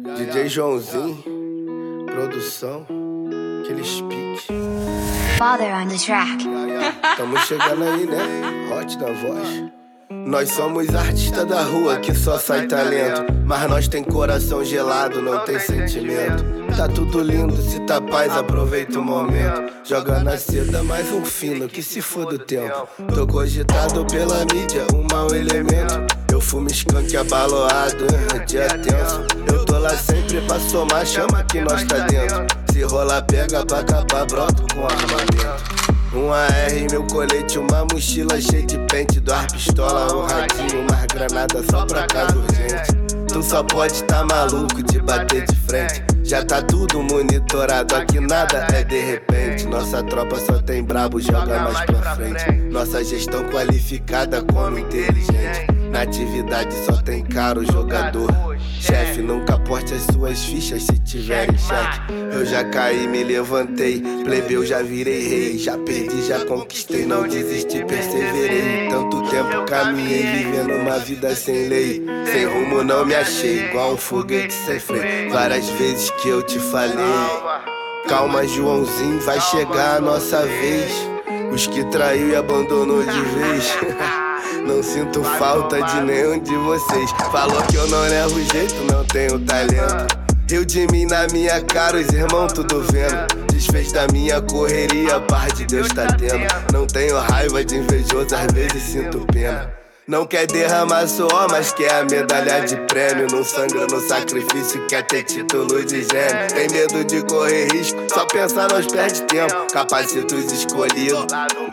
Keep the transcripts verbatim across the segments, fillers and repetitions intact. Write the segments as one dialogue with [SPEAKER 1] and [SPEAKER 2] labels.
[SPEAKER 1] D J Joãozinho, produção, aqueles piques.
[SPEAKER 2] Father on the track.
[SPEAKER 1] Tamo chegando aí, né? Hot da voz. Nós somos artistas da rua que só sai talento, mas nós tem coração gelado, não tem sentimento. Tá tudo lindo, se tá paz, aproveita o momento. Joga na seda mais um fino, que se for do tempo. Tô cogitado pela mídia, um mau elemento. Eu fumo skunk abaloado, dia tenso. Eu tô lá sempre pra somar, chama que nós tá dentro. Se rolar pega pra acabar, broto com armamento. Um A R, meu colete, uma mochila cheia de pente. Duas pistola, um radinho, umas granadas só pra caso urgente. Tu só pode tá maluco de bater de frente. Já tá tudo monitorado, aqui nada é de repente. Nossa tropa só tem brabo, joga mais pra frente. Nossa gestão qualificada como inteligente. Na atividade só tem caro jogador. Chefe, nunca porte as suas fichas se tiver em cheque. Eu já caí, me levantei, plebeu, já virei rei. Já perdi, já conquistei, não desisti, perseverei. Tanto tempo caminhei, vivendo uma vida sem lei. Sem rumo não me achei, igual um foguete sem freio. Várias vezes que eu te falei, calma Joãozinho, vai chegar a nossa vez. Os que traiu e abandonou de vez. Não sinto falta de nenhum de vocês. Falou que eu não levo jeito, não tenho talento. Rio de mim na minha cara, os irmãos tudo vendo. Desfez da minha correria, a paz de Deus tá tendo. Não tenho raiva de invejoso, às vezes sinto pena. Não quer derramar suor, mas quer a medalha de prêmio. Não sangra no sacrifício, quer ter título de gênio. Tem medo de correr risco, só pensar nós perde tempo. Capacitos escolhidos,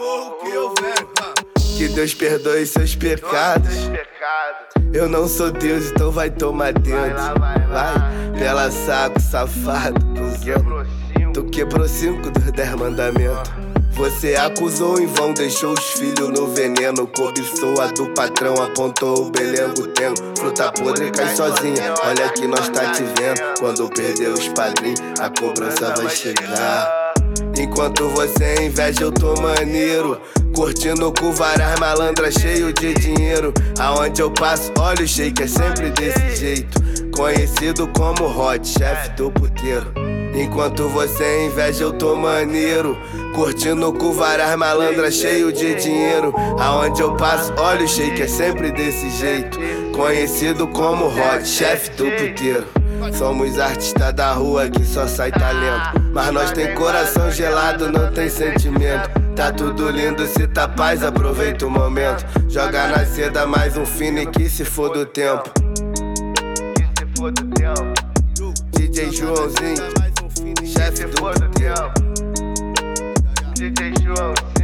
[SPEAKER 1] que Deus perdoe seus pecados. Eu não sou Deus, então vai tomar dentro. Vai, pela saco, safado, cuzão. Tu quebrou cinco dos dez mandamentos. Você acusou em vão, deixou os filhos no veneno. Cobiçou a do patrão, apontou o belengo tengo. Fruta podre cai sozinha, olha que nós tá te vendo. Quando perder os padrinhos, a cobrança vai chegar. Enquanto você inveja, eu tô maneiro. Curtindo com várias malandras, cheio de dinheiro. Aonde eu passo, olha o shake, é sempre desse jeito. Conhecido como Hot, chefe do puteiro. Enquanto você inveja, eu tô maneiro. Curtindo com várias malandras, cheio de dinheiro. Aonde eu passo, olha o shake, é sempre desse jeito. Conhecido como Hot, chefe do puteiro. Somos artistas da rua que só sai talento, mas nós tem coração gelado, não tem sentimento. Tá tudo lindo, se tá paz, aproveita o momento. Joga na seda mais um fino e que se for do tempo. Que se for do tempo. D J Joãozinho, chefe do puteiro. D J Joãozinho.